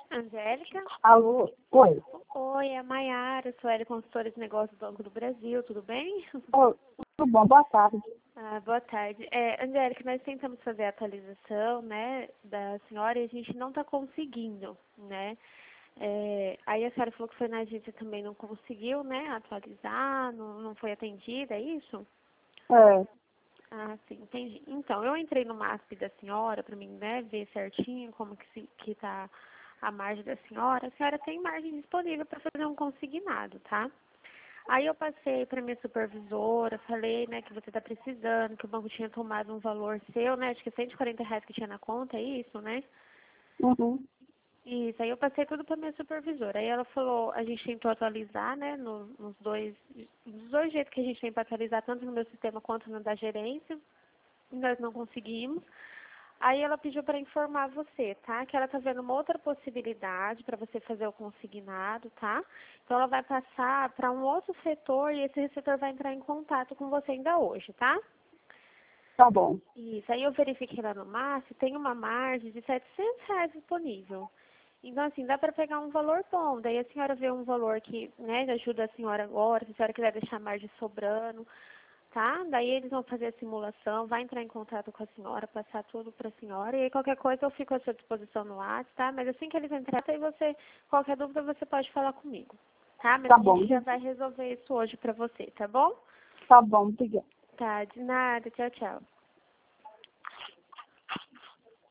Angélica? Alô? Oi. Oi, é a Maiara, sou L Consultora de Negócios do Banco do Brasil, tudo bem? Oi, tudo bom? Boa tarde. Boa tarde. Angélica, nós tentamos fazer a atualização, né, da senhora e a gente não está conseguindo, né? Aí a senhora falou que foi na agência também não conseguiu, né, atualizar, não foi atendida, é isso? É, Ah, sim, entendi. Então, eu entrei no MASP da senhora para mim, né, ver certinho como que tá a margem da senhora. A senhora tem margem disponível para fazer um consignado, tá? Aí eu passei para minha supervisora, falei, né, que você está precisando, que o banco tinha tomado um valor seu, né, acho que R$ 140 que tinha na conta, é isso, né? uhum, Isso, aí eu passei tudo para minha supervisora. Aí ela falou, a gente tentou atualizar, né, nos dois jeitos que a gente tem para atualizar, tanto no meu sistema quanto no da gerência, e nós não conseguimos. Aí ela pediu para informar você, tá? Que ela tá vendo uma outra possibilidade para você fazer o consignado, tá? Então ela vai passar para um outro setor e esse setor vai entrar em contato com você ainda hoje, tá? tá bom. Isso, aí eu verifiquei lá no Márcio, tem uma margem de R$ 700 disponível. Então, assim, dá para pegar um valor bom. Daí a senhora vê um valor que, né, ajuda a senhora agora, se a senhora quiser deixar a margem sobrando, tá? Daí eles vão fazer a simulação, vai entrar em contato com a senhora, passar tudo para a senhora. E aí qualquer coisa eu fico à sua disposição no WhatsApp, tá? Mas assim que eles entrarem, aí você, qualquer dúvida você pode falar comigo, tá? Mas Tá a bom. gente já vai resolver isso hoje para você, tá bom? Tá bom, obrigada. Tá, de nada. Tchau, tchau.